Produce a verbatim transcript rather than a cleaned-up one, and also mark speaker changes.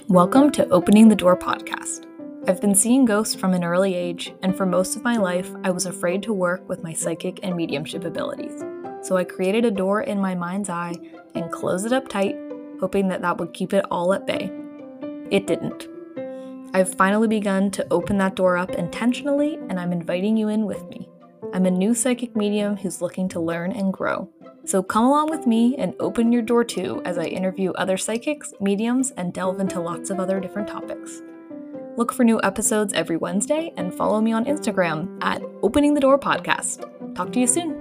Speaker 1: Welcome to Opening the Door podcast. I've been seeing ghosts from an early age, and for most of my life, I was afraid to work with my psychic and mediumship abilities. So I created a door in my mind's eye and closed it up tight, hoping that that would keep it all at bay. It didn't. I've finally begun to open that door up intentionally, and I'm inviting you in with me. I'm a new psychic medium who's looking to learn and grow. So come along with me and open your door too as I interview other psychics, mediums, and delve into lots of other different topics. Look for new episodes every Wednesday and follow me on Instagram at Opening the Door Podcast. Talk to you soon.